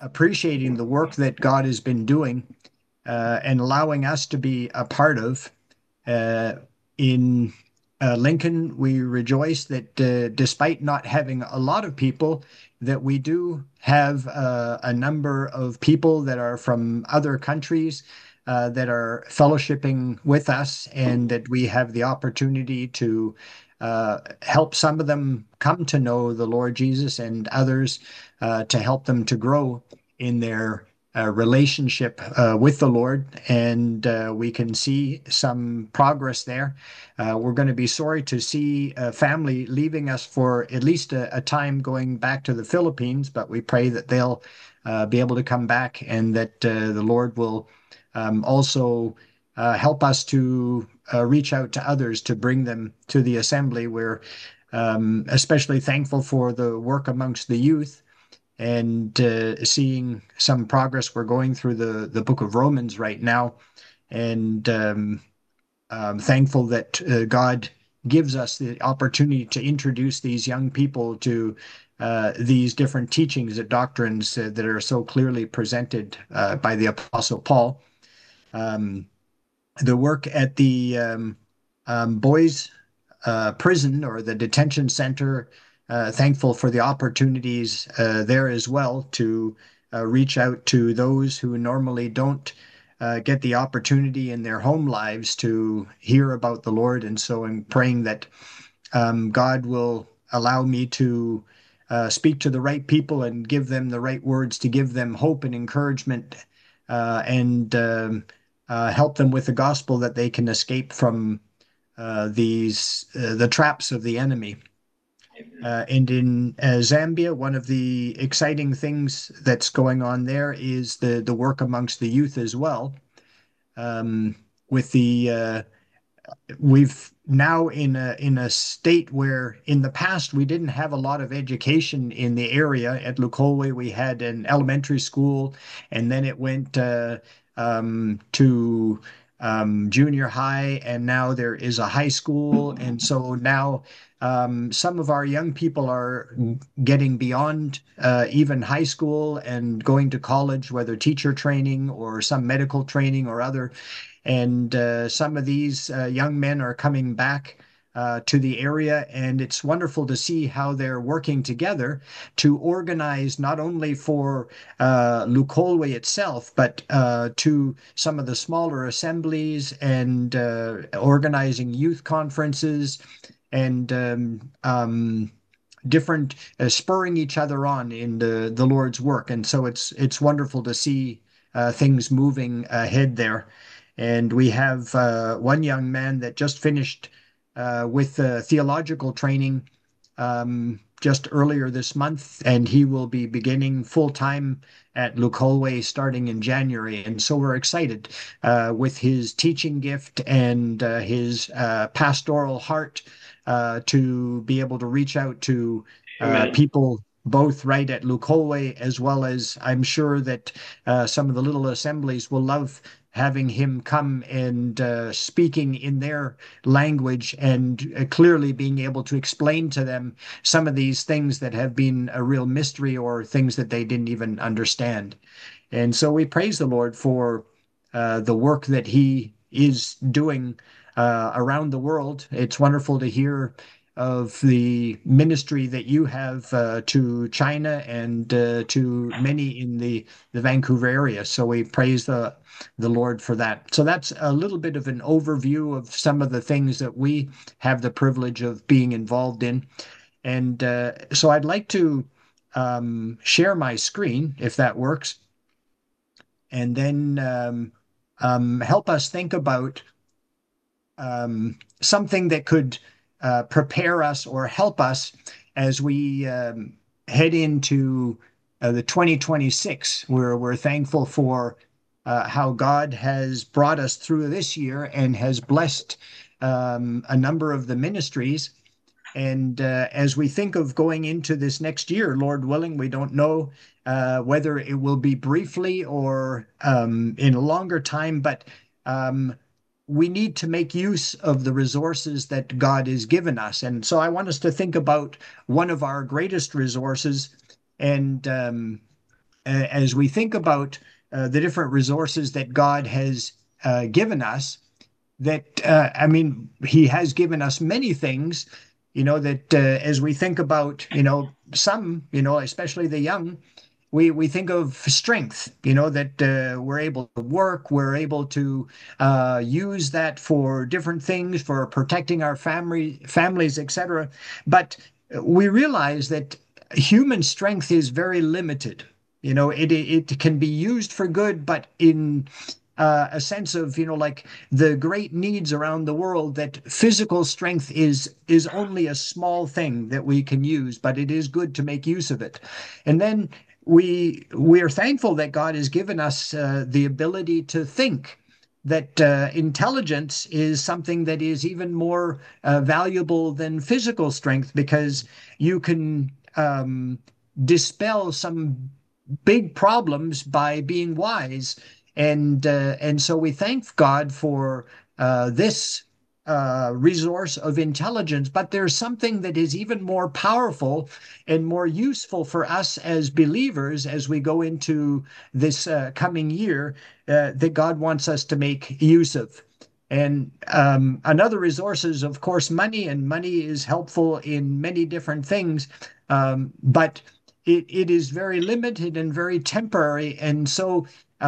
appreciating the work that God has been doing and allowing us to be a part of. Uh, in Lincoln, we rejoice that despite not having a lot of people, that we do have a number of people that are from other countries that are fellowshipping with us, and that we have the opportunity to help some of them come to know the Lord Jesus, and others to help them to grow in their relationship with the Lord, and we can see some progress there. We're going to be sorry to see a family leaving us for at least a time going back to the Philippines, but we pray that they'll be able to come back, and that the Lord will also help us to reach out to others to bring them to the assembly. We're especially thankful for the work amongst the youth, and seeing some progress. We're going through the book of Romans right now, and I'm thankful that God gives us the opportunity to introduce these young people to these different teachings and doctrines that are so clearly presented by the Apostle Paul. Um, the work at the boys' prison, or the detention center, thankful for the opportunities there as well to reach out to those who normally don't get the opportunity in their home lives to hear about the Lord. And so I'm praying that God will allow me to speak to the right people and give them the right words to give them hope and encouragement, and help them with the gospel, that they can escape from the traps of the enemy. And in Zambia, one of the exciting things that's going on there is the work amongst the youth as well. With the We've now in a state where in the past we didn't have a lot of education in the area. At Lukolwe, we had an elementary school, and then it went to junior high, and now there is a high school. And so now some of our young people are getting beyond even high school and going to college, whether teacher training or some medical training or other. And some of these young men are coming back to the area, and it's wonderful to see how they're working together to organize not only for Lukolwe itself, but to some of the smaller assemblies, and organizing youth conferences, and different spurring each other on in the Lord's work. And so it's wonderful to see things moving ahead there. And we have one young man that just finished with theological training just earlier this month, and he will be beginning full time at Lukolwe starting in January. And so we're excited with his teaching gift and his pastoral heart to be able to reach out to Amen. people both right at Lukolwe, as well as I'm sure that some of the little assemblies will love having him come and speaking in their language, and clearly being able to explain to them some of these things that have been a real mystery, or things that they didn't even understand. And so we praise the Lord for the work that he is doing around the world. It's wonderful to hear of the ministry that you have to China, and to many in the Vancouver area. So we praise the Lord for that. So that's a little bit of an overview of some of the things that we have the privilege of being involved in. And so I'd like to share my screen, if that works, and then help us think about something that could prepare us or help us as we head into the 2026, where we're thankful for how God has brought us through this year and has blessed a number of the ministries. And as we think of going into this next year, Lord willing, we don't know whether it will be briefly or in a longer time, but um, we need to make use of the resources that God has given us. And so I want us to think about one of our greatest resources, and as we think about the different resources that God has given us, that I mean, He has given us many things, that as we think about, some, especially the young, we think of strength, that we're able to work, we're able to use that for different things, for protecting our families, etc. But we realize that human strength is very limited. It can be used for good, but in a sense of, like the great needs around the world, that physical strength is only a small thing that we can use, but it is good to make use of it. And then we are thankful that God has given us the ability to think. That intelligence is something that is even more valuable than physical strength, because you can dispel some big problems by being wise. And so we thank God for this resource of intelligence. But there's something that is even more powerful and more useful for us as believers as we go into this coming year, that God wants us to make use of. And another resource is, of course, money, and money is helpful in many different things, but it is very limited and very temporary. And so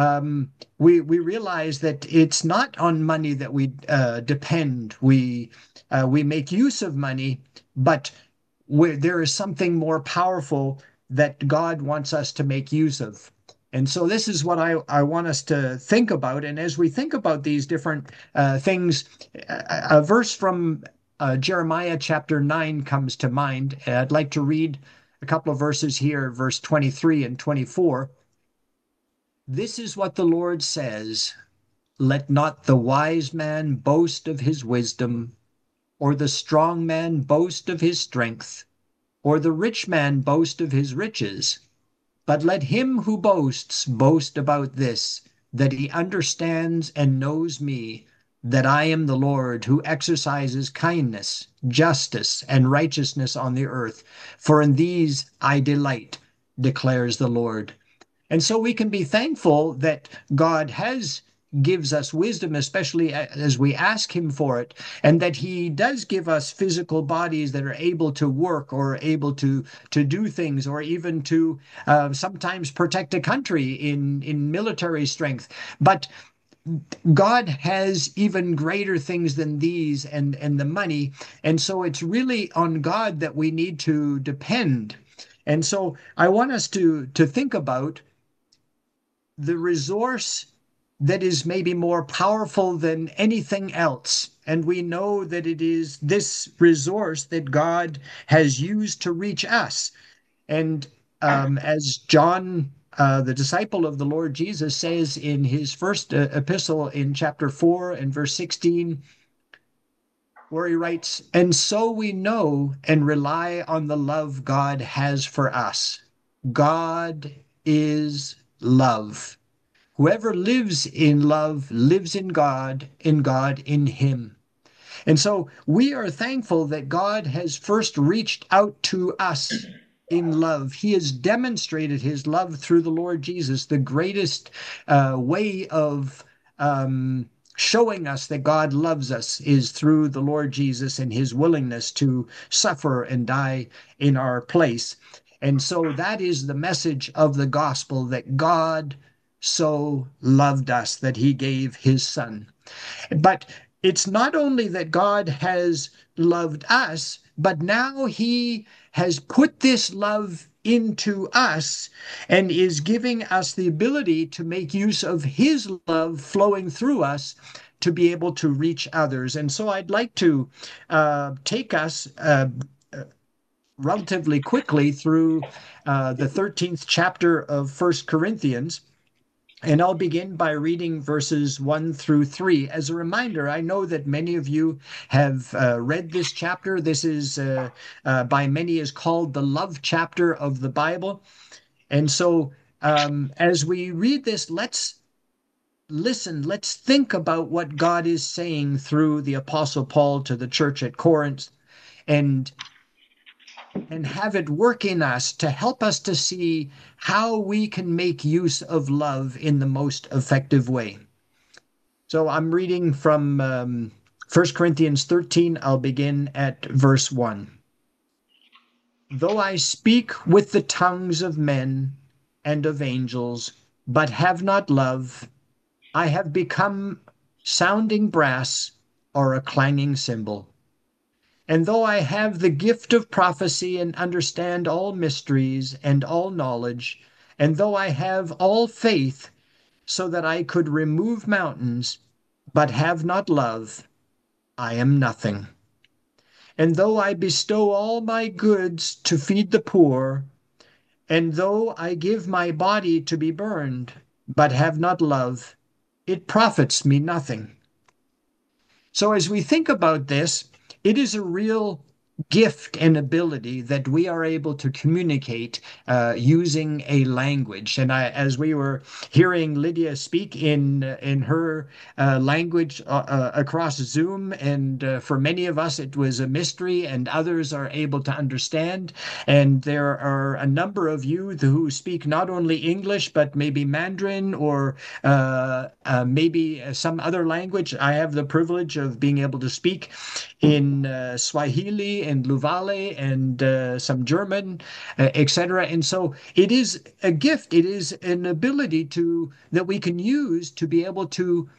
we realize that it's not on money that we depend. We make use of money, but there is something more powerful that God wants us to make use of. And so this is what I want us to think about. And as we think about these different things, a verse from Jeremiah chapter 9 comes to mind. I'd like to read a couple of verses here, verse 23 and 24. This is what the Lord says: let not the wise man boast of his wisdom, or the strong man boast of his strength, or the rich man boast of his riches. But let him who boasts boast about this, that he understands and knows me, that I am the Lord who exercises kindness, justice, and righteousness on the earth. For in these I delight, declares the Lord. And so we can be thankful that God gives us wisdom, especially as we ask him for it, and that he does give us physical bodies that are able to work, or able to do things, or even to sometimes protect a country in military strength. But God has even greater things than these, and the money. And so it's really on God that we need to depend. And so I want us to think about the resource that is maybe more powerful than anything else. And we know that it is this resource that God has used to reach us. And as John, the disciple of the Lord Jesus, says in his first epistle in chapter 4 and verse 16, where he writes, "And so we know and rely on the love God has for us. God is love. Whoever lives in love lives in God in him." And so we are thankful that God has first reached out to us in love. He has demonstrated his love through the Lord Jesus. The greatest way of showing us that God loves us is through the Lord Jesus and his willingness to suffer and die in our place. And so that is the message of the gospel, that God so loved us that he gave his son. But it's not only that God has loved us, but now he has put this love into us and is giving us the ability to make use of his love flowing through us to be able to reach others. And so I'd like to take us relatively quickly through the 13th chapter of First Corinthians. And I'll begin by reading verses 1 through 3. As a reminder, I know that many of you have read this chapter. This is, by many, is called the love chapter of the Bible. And so as we read this, let's listen, let's think about what God is saying through the Apostle Paul to the church at Corinth. And and have it work in us to help us to see how we can make use of love in the most effective way. So I'm reading from 1 Corinthians 13. I'll begin at verse 1. Though I speak with the tongues of men and of angels, but have not love, I have become sounding brass or a clanging cymbal. And though I have the gift of prophecy and understand all mysteries and all knowledge, and though I have all faith so that I could remove mountains, but have not love, I am nothing. And though I bestow all my goods to feed the poor, and though I give my body to be burned, but have not love, it profits me nothing. So as we think about this, it is a real gift and ability that we are able to communicate using a language. And as we were hearing Lydia speak in her language across Zoom, and for many of us it was a mystery, and others are able to understand. And there are a number of you who speak not only English but maybe Mandarin or maybe some other language. I have the privilege of being able to speak in Swahili and Luvale and some German, etc. And so it is a gift. It is an ability that we can use to be able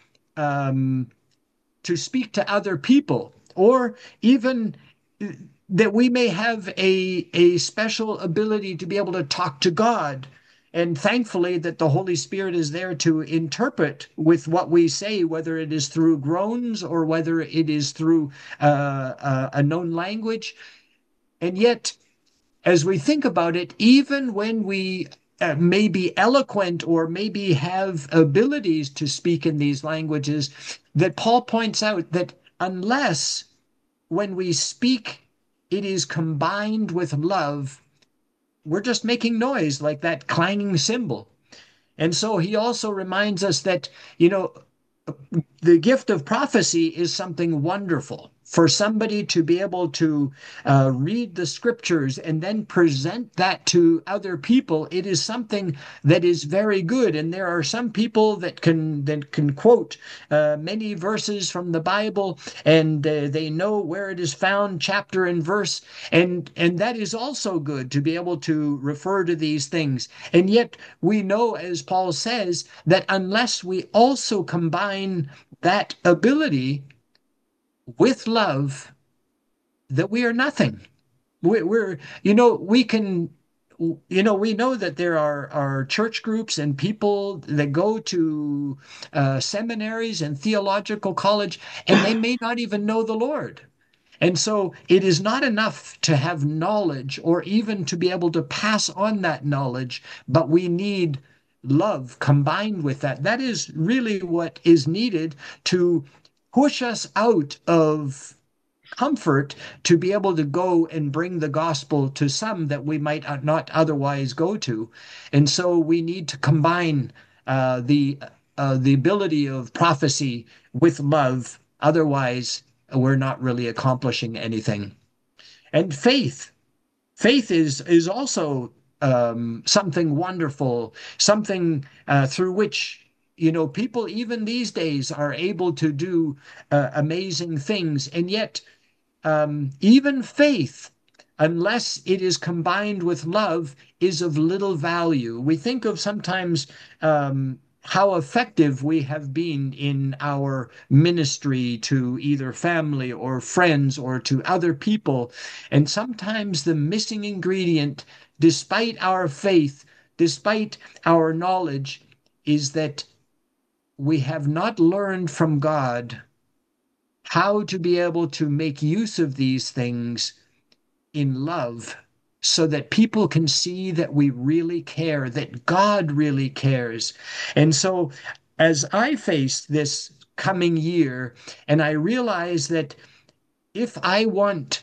um, to speak to other people, or even that we may have a special ability to be able to talk to God. And thankfully, that the Holy Spirit is there to interpret with what we say, whether it is through groans or whether it is through a known language. And yet, as we think about it, even when we may be eloquent or maybe have abilities to speak in these languages, that Paul points out that unless when we speak, it is combined with love, we're just making noise like that clanging cymbal. And so he also reminds us that, the gift of prophecy is something wonderful. For somebody to be able to read the scriptures and then present that to other people, it is something that is very good. And there are some people that can quote many verses from the Bible, and they know where it is found, chapter and verse, and that is also good to be able to refer to these things. And yet we know, as Paul says, that unless we also combine that ability with love, that we are nothing. We're, we can, we know that there are church groups and people that go to seminaries and theological college, and they may not even know the Lord. And so it is not enough to have knowledge or even to be able to pass on that knowledge, but we need love combined with that. That is really what is needed to push us out of comfort to be able to go and bring the gospel to some that we might not otherwise go to. And so we need to combine the ability of prophecy with love. Otherwise, we're not really accomplishing anything. And faith is also something wonderful, something through which people even these days are able to do amazing things. And yet, even faith, unless it is combined with love, is of little value. We think of sometimes how effective we have been in our ministry to either family or friends or to other people. And sometimes the missing ingredient, despite our faith, despite our knowledge, is that we have not learned from God how to be able to make use of these things in love so that people can see that we really care, that God really cares. And so, as I face this coming year, and I realize that if I want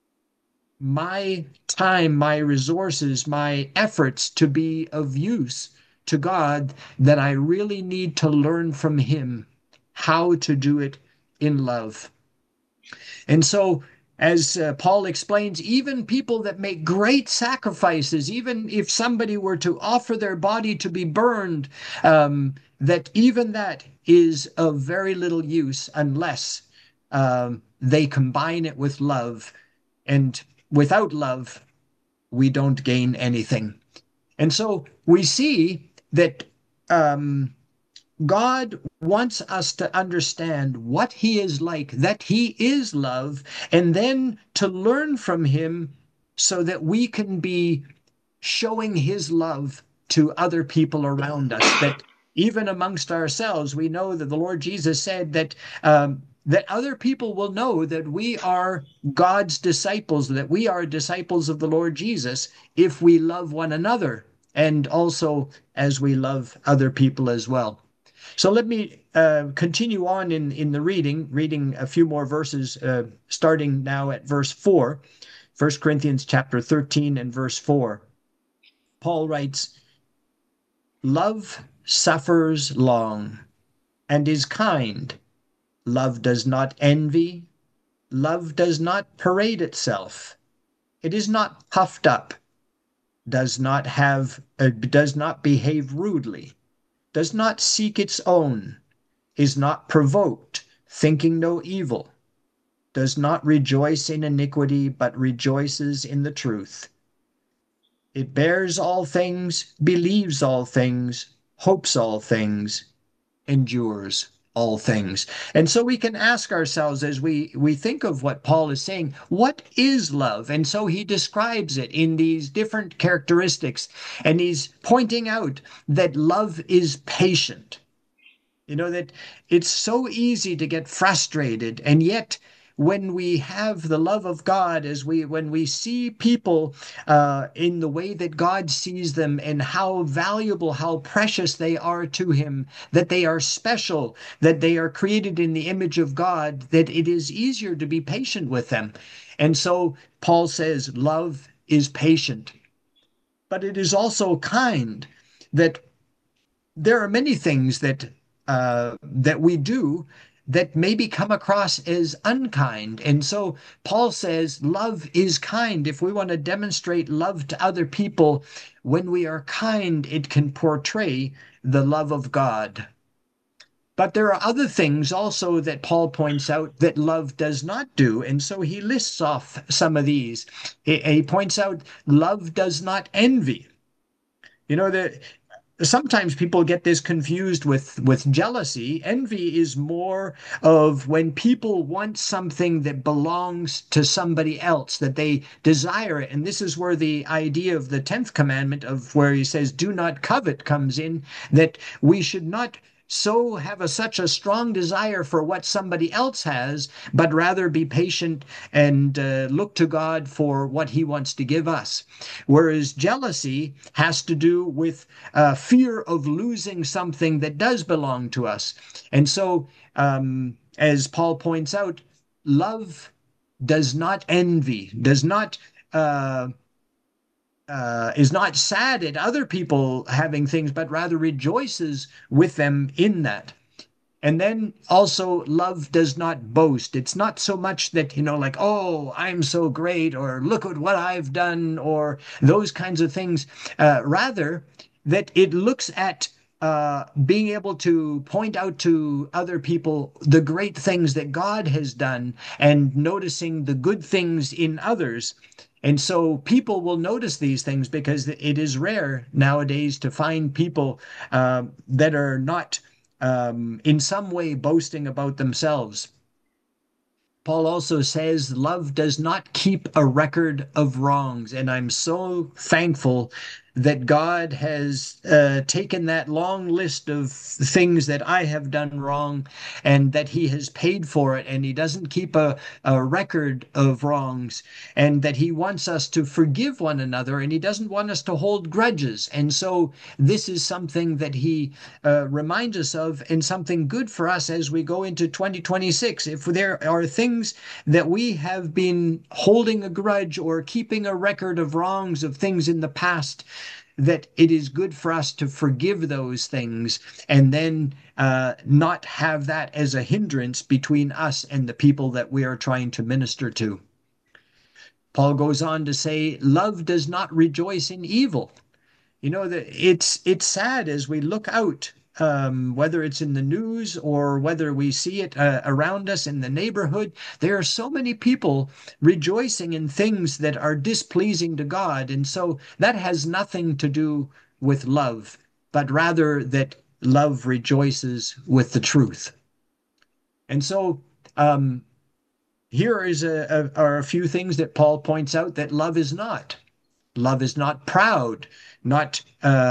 my time, my resources, my efforts to be of use to God, that I really need to learn from Him how to do it in love. And so As Paul explains, even people that make great sacrifices, even if somebody were to offer their body to be burned, that even that is of very little use unless they combine it with love. And without love, we don't gain anything. And so we see that um, God wants us to understand what He is like, that He is love, and then to learn from Him so that we can be showing His love to other people around us. That even amongst ourselves, we know that the Lord Jesus said that other people will know that we are God's disciples, that we are disciples of the Lord Jesus if we love one another, and also as we love other people as well. So let me continue on in the reading a few more verses, starting now at verse 4, 1 Corinthians chapter 13 and verse 4. Paul writes, "Love suffers long and is kind. Love does not envy. Love does not parade itself. It is not puffed up, does not behave rudely, does not seek its own, is not provoked, thinking no evil, does not rejoice in iniquity, but rejoices in the truth. It bears all things, believes all things, hopes all things, endures all things." And so we can ask ourselves as we think of what Paul is saying, what is love? And so he describes it in these different characteristics, and he's pointing out that love is patient. You know, that it's so easy to get frustrated, and yet when we have the love of God, when we see people in the way that God sees them, and how valuable, how precious they are to Him, that they are special, that they are created in the image of God, that it is easier to be patient with them. And so Paul says, love is patient, but it is also kind. That there are many things that we do that maybe come across as unkind. And so Paul says love is kind. If we want to demonstrate love to other people, when we are kind, it can portray the love of God. But there are other things also that Paul points out that love does not do. And so he lists off some of these. He points out love does not envy. You know, that sometimes people get this confused with jealousy. Envy is more of when people want something that belongs to somebody else, that they desire it. And this is where the idea of the 10th commandment, of where he says do not covet, comes in, that we should not so have such a strong desire for what somebody else has, but rather be patient and look to God for what He wants to give us. Whereas jealousy has to do with fear of losing something that does belong to us. And so, as Paul points out, love does not envy, does not is not sad at other people having things, but rather rejoices with them in that. And then also, love does not boast. It's not so much that, like, oh, I'm so great, or look at what I've done, or those kinds of things. Rather, that it looks at being able to point out to other people the great things that God has done, and noticing the good things in others. And so people will notice these things, because it is rare nowadays to find people that are not in some way boasting about themselves. Paul also says love does not keep a record of wrongs. And I'm so thankful that God has taken that long list of things that I have done wrong, and that He has paid for it, and He doesn't keep a record of wrongs, and that He wants us to forgive one another, and He doesn't want us to hold grudges. And so this is something that He reminds us of, and something good for us as we go into 2026. If there are things that we have been holding a grudge or keeping a record of wrongs, of things in the past, that it is good for us to forgive those things, and then not have that as a hindrance between us and the people that we are trying to minister to. Paul goes on to say, love does not rejoice in evil. You know that it's sad as we look out, whether it's in the news or whether we see it around us in the neighborhood. There are so many people rejoicing in things that are displeasing to God, and so that has nothing to do with love, but rather that love rejoices with the truth. And so, here are a few things that Paul points out that love is not. Love is not proud, not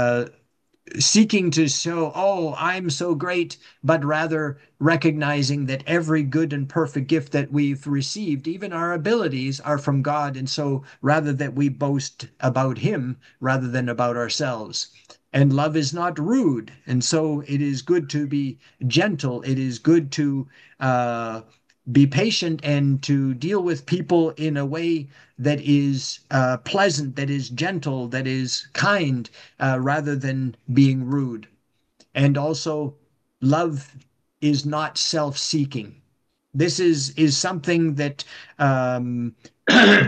seeking to show, oh, I'm so great, but rather recognizing that every good and perfect gift that we've received, even our abilities, are from God. And so rather that we boast about Him rather than about ourselves. And love is not rude. And so it is good to be gentle. It is good to be patient and to deal with people in a way that is pleasant, that is gentle, that is kind, rather than being rude. And also, love is not self-seeking. This is something that is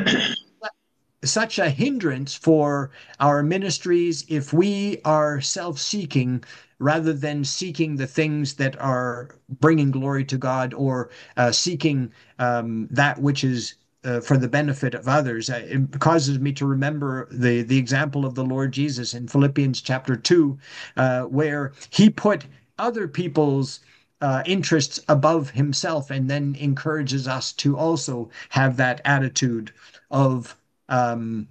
such a hindrance for our ministries if we are self-seeking rather than seeking the things that are bringing glory to God or seeking that which is for the benefit of others. It causes me to remember the example of the Lord Jesus in Philippians chapter 2, where he put other people's interests above himself and then encourages us to also have that attitude of um,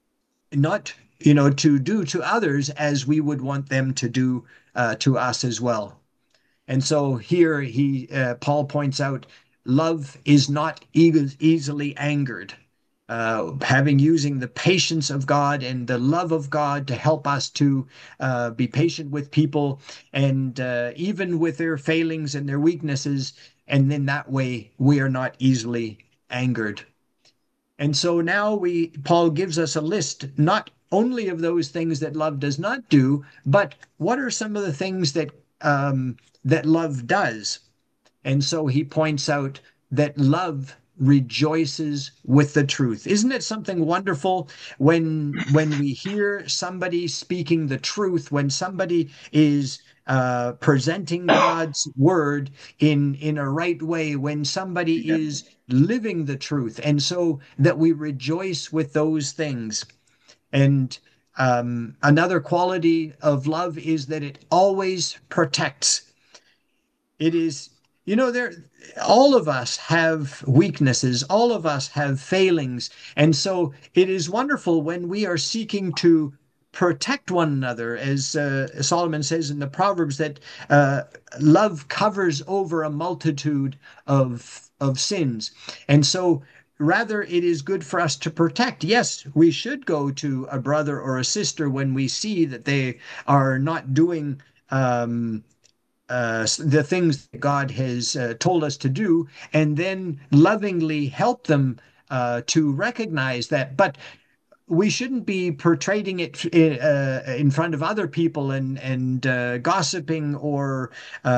not, to do to others as we would want them to do to us as well. And so here Paul points out, love is not easily angered. Having using the patience of God and the love of God to help us to be patient with people and even with their failings and their weaknesses. And in that way, we are not easily angered. And so now Paul gives us a list not only of those things that love does not do, but what are some of the things that love does? And so he points out that love rejoices with the truth. Isn't it something wonderful when we hear somebody speaking the truth, when somebody is presenting God's word in a right way, when somebody Yeah. is living the truth, and so that we rejoice with those things. And another quality of love is that it always protects. It is, there, all of us have weaknesses, all of us have failings. And so it is wonderful when we are seeking to protect one another, as Solomon says in the Proverbs, that uh, love covers over a multitude of sins. And so rather it is good for us to protect. Yes, we should go to a brother or a sister when we see that they are not doing the things that God has told us to do, and then lovingly help them to recognize that. But we shouldn't be portraying it in front of other people and gossiping or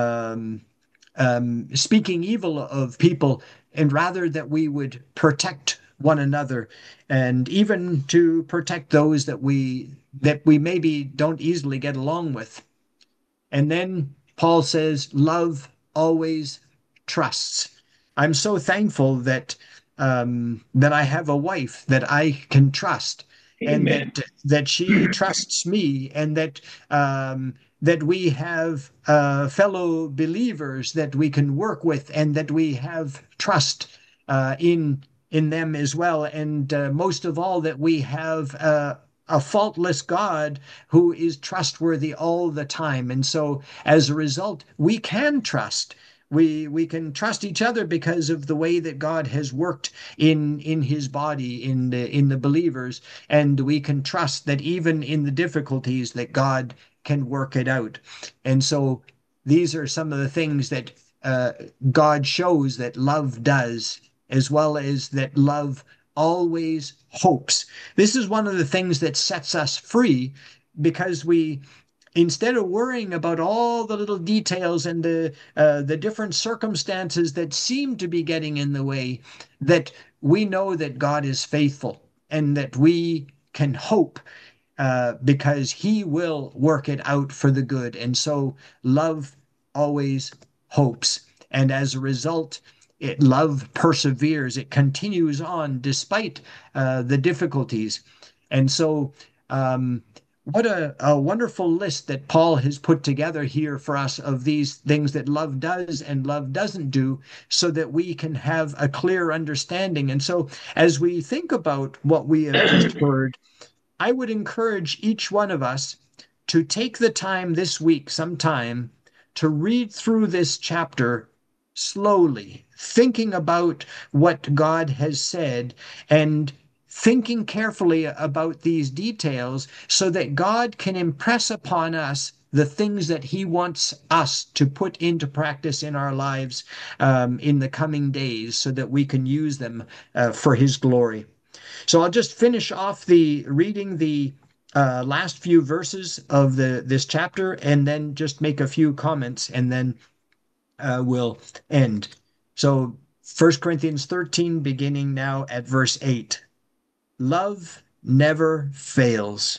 speaking evil of people, and rather that we would protect one another, and even to protect those that we maybe don't easily get along with. And then Paul says, love always trusts. I'm so thankful that I have a wife that I can trust, and Amen. that she trusts me, and that we have fellow believers that we can work with, and that we have trust in them as well, and most of all, that we have a faultless God who is trustworthy all the time. And so as a result, we can trust. We can trust each other because of the way that God has worked in his body, in the believers, and we can trust that even in the difficulties that God can work it out. And so these are some of the things that uh, God shows that love does, as well as that love always hopes. This is one of the things that sets us free, because instead of worrying about all the little details and the different circumstances that seem to be getting in the way, that we know that God is faithful and that we can hope because he will work it out for the good. And so love always hopes. And as a result, love perseveres. It continues on despite the difficulties. And so, what a wonderful list that Paul has put together here for us of these things that love does and love doesn't do, so that we can have a clear understanding. And so, as we think about what we have just heard, I would encourage each one of us to take the time this week, sometime, to read through this chapter slowly, thinking about what God has said and thinking carefully about these details so that God can impress upon us the things that he wants us to put into practice in our lives in the coming days so that we can use them for his glory. So I'll just finish off the reading the last few verses of this chapter and then just make a few comments and then we'll end. So 1 Corinthians 13, beginning now at verse 8. Love never fails,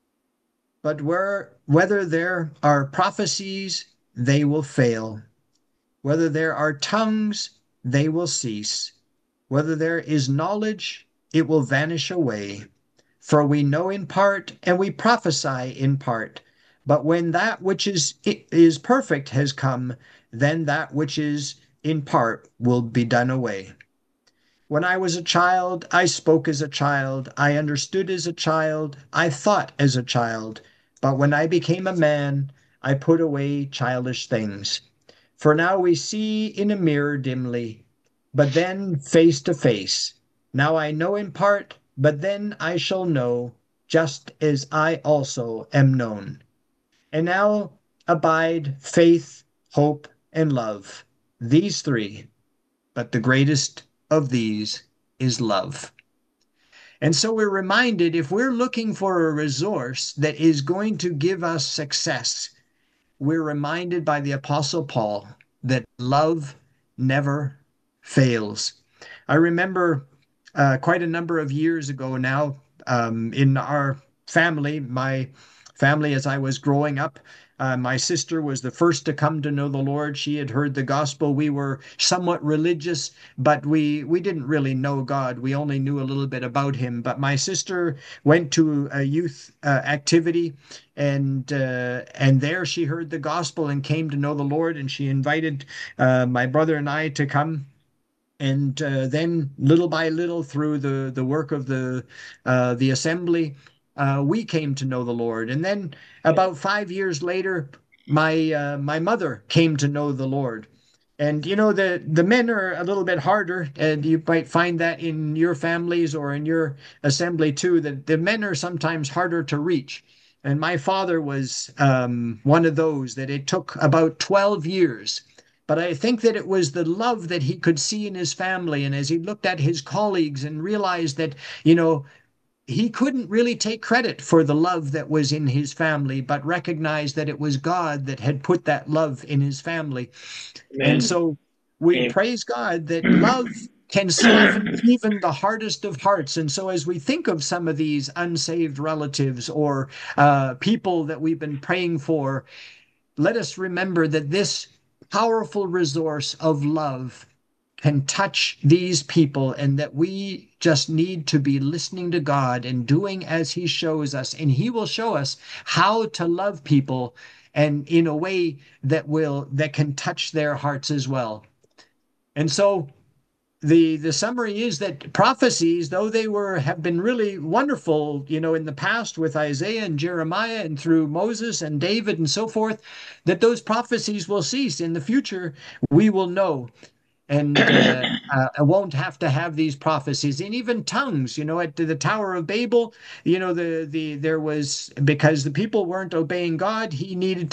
but whether there are prophecies, they will fail. Whether there are tongues, they will cease. Whether there is knowledge, it will vanish away. For we know in part, and we prophesy in part. But when that which is perfect has come, then that which is in part will be done away. When I was a child, I spoke as a child, I understood as a child, I thought as a child. But when I became a man, I put away childish things. For now we see in a mirror dimly, but then face to face. Now I know in part, but then I shall know, just as I also am known. And now abide faith, hope, and love, these three, but the greatest of these is love. And so we're reminded, if we're looking for a resource that is going to give us success, we're reminded by the Apostle Paul that love never fails. I remember quite a number of years ago now, in our family, my family, as I was growing up, my sister was the first to come to know the Lord. She had heard the gospel. We were somewhat religious, but we didn't really know God. We only knew a little bit about him. But my sister went to a youth activity, and there she heard the gospel and came to know the Lord. And she invited my brother and I to come. And then, little by little, through the work of the assembly, we came to know the Lord. And then, about 5 years later, my mother came to know the Lord. And you know, the men are a little bit harder, and you might find that in your families or in your assembly too. That the men are sometimes harder to reach. And my father was one of those that it took about 12 years. But I think that it was the love that he could see in his family. And as he looked at his colleagues and realized that, you know, he couldn't really take credit for the love that was in his family, but recognized that it was God that had put that love in his family. And Amen. so we Amen. praise God that love can soften even the hardest of hearts. And so, as we think of some of these unsaved relatives or people that we've been praying for, let us remember that this powerful resource of love can touch these people, and that we just need to be listening to God and doing as he shows us, and he will show us how to love people and in a way that can touch their hearts as well. And so the summary is that prophecies, though they have been really wonderful, you know, in the past with Isaiah and Jeremiah and through Moses and David and so forth, that those prophecies will cease in the future. We will know and won't have to have these prophecies. And even tongues, you know, at the Tower of Babel, you know, there was, because the people weren't obeying God, he needed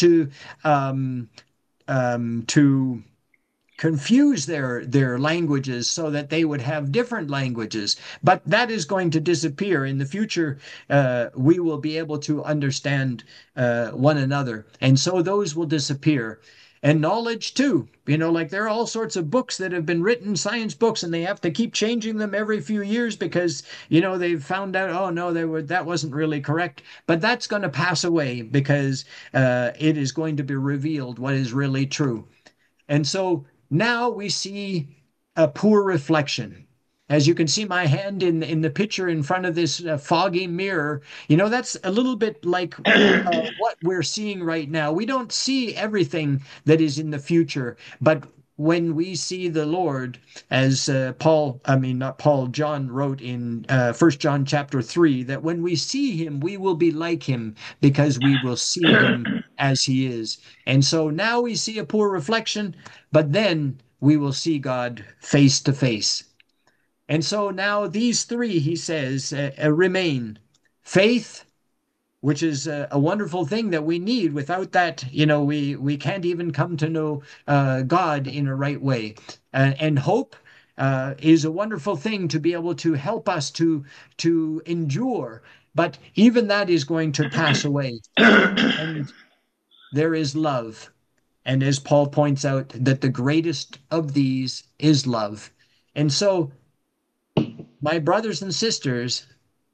to confuse their languages so that they would have different languages. But that is going to disappear in the future. We will be able to understand one another, and so those will disappear. and knowledge too. Like there are all sorts of books that have been written, science books, and they have to keep changing them every few years because, they've found out, oh no, that wasn't really correct. But that's going to pass away because it is going to be revealed what is really true. And so now we see a poor reflection. As you can see my hand in the picture in front of this foggy mirror, that's a little bit like what we're seeing right now. We don't see everything that is in the future, but when we see the Lord, as I mean, not Paul, John wrote in 1 John chapter 3, that when we see him, we will be like him because we will see him as he is. And so now we see a poor reflection, but then we will see God face to face. And so now these three, he says, remain faith, which is a wonderful thing that we need. Without that, we can't even come to know God in a right way. And hope is a wonderful thing to be able to help us to endure. But even that is going to pass away. And there is love. And as Paul points out, that the greatest of these is love. And so, my brothers and sisters,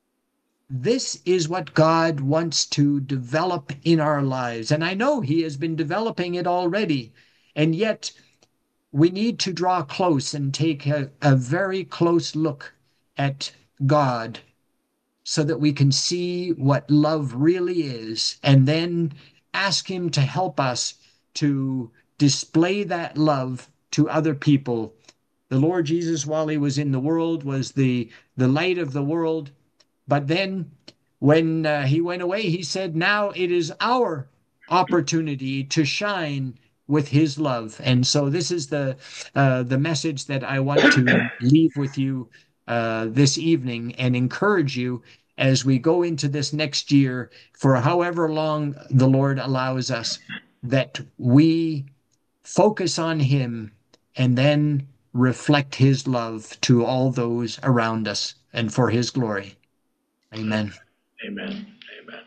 this is what God wants to develop in our lives. And I know He has been developing it already. And yet, we need to draw close and take a very close look at God so that we can see what love really is, and then ask Him to help us to display that love to other people. The Lord Jesus, while He was in the world, was the light of the world. But then when He went away, He said, now it is our opportunity to shine with His love. And so this is the message that I want to leave with you this evening, and encourage you as we go into this next year, for however long the Lord allows us, that we focus on Him and then reflect His love to all those around us, and for His glory. Amen. Amen. Amen.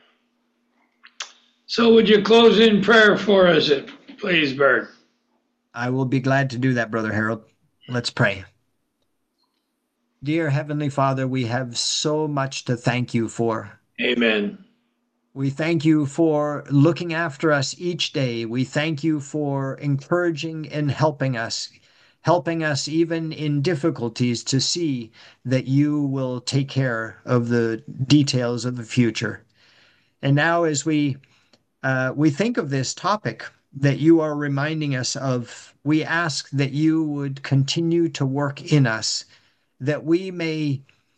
So would you close in prayer for us, please, Bert? I will be glad to do that, Brother Harold. Let's pray. Dear Heavenly Father, we have so much to thank you for. Amen. We thank you for looking after us each day. We thank you for encouraging and helping us even in difficulties to see that you will take care of the details of the future. And now, as we think of this topic that you are reminding us of, we ask that you would continue to work in us, that we may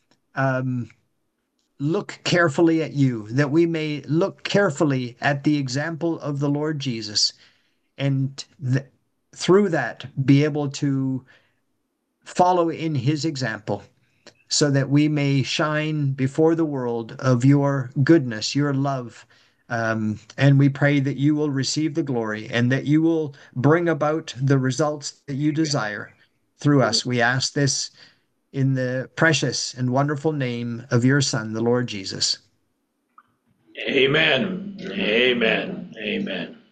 look carefully at you, that we may look carefully at the example of the Lord Jesus, and through that be able to follow in his example, so that we may shine before the world of your goodness, your love. And we pray that you will receive the glory, and that you will bring about the results that you desire through us. We ask this in the precious and wonderful name of your Son, the Lord Jesus. Amen. Amen. Amen.